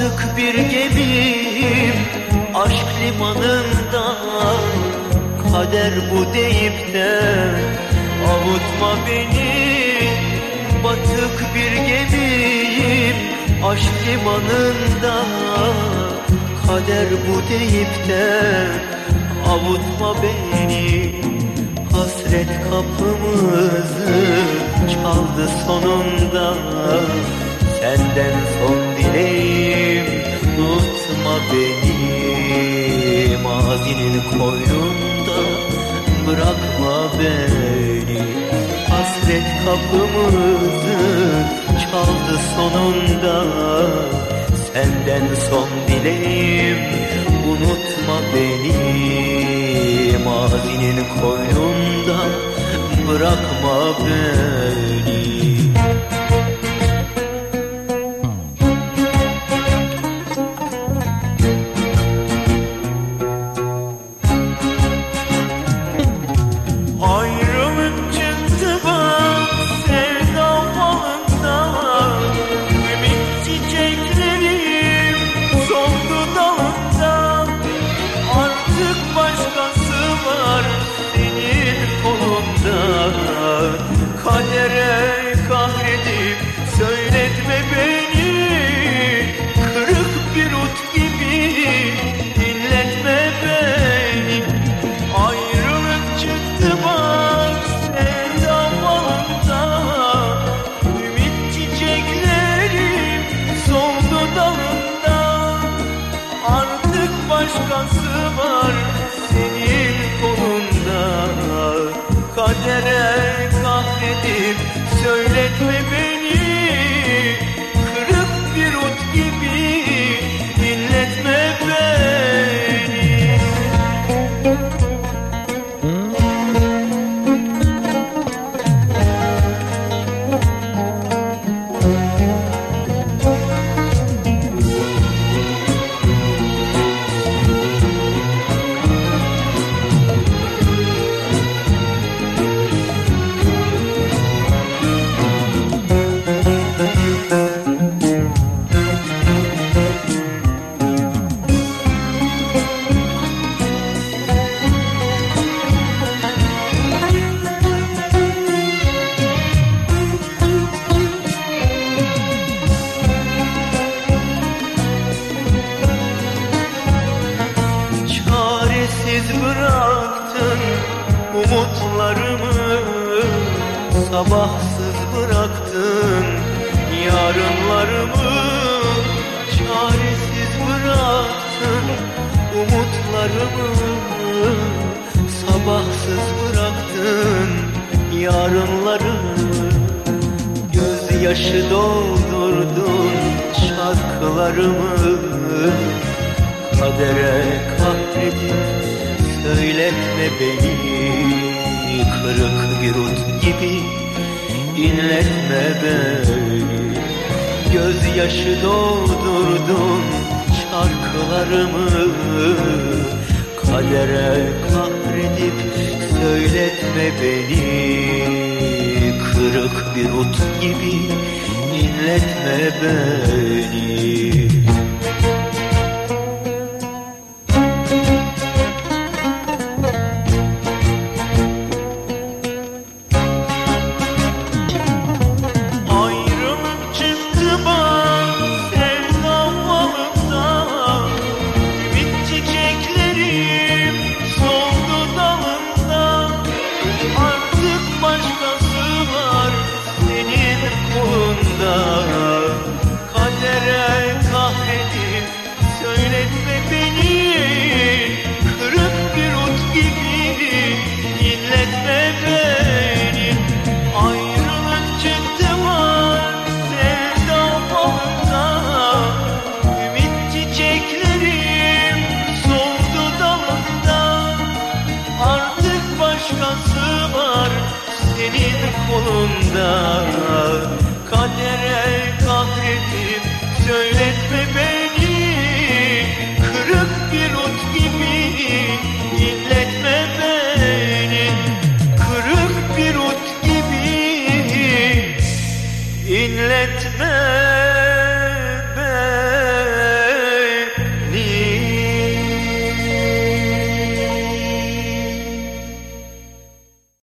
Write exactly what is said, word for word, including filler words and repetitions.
Batık bir gemim aşk limanında, kader bu deyip de avutma beni. Batık bir gemim aşk limanında, kader bu deyip de avutma beni. Hasret kapımızı çaldı sonunda, senden son dileğim unutma beni. Mazinin koynunda bırakma beni. Hasret kapımızı çaldı sonunda, senden son dileğim unutma beni. Mazinin koynunda bırakma beni. Kadere kahredip söyletme beni, kırık bir ut gibi dinletme beni. Ayrılık çıktı bak sevda falında, ümit çiçeklerim soldu dalında. Artık başkası var senin kolunda. Kadere kahredip söyletme beni, kırık bir ut gibi dinletme beni. Çaresiz bıraktın umutlarımı, sabahsız bıraktın yarınlarımı. Çaresiz bıraktın umutlarımı, sabahsız bıraktın yarınlarımı. Gözyaşı doldurdun şarkılarımı, kadere kahredip söyletme beni. Kırık bir ut gibi inletme beni. Gözyaşı doldurdun şarkılarımı, kadere kahredip söyletme beni. Kırık bir ut gibi inletme beni. Kadere kahredip söyletme beni, kırık bir ut gibi inletme beni. Ayrılık çıktı var sevda falında, ümit çiçeklerim soldu dalında. Artık başkası var senin kolunda. Kadere kahredip söyletme beni, kırık bir ut gibi inletme beni. Kırık bir ut gibi inletme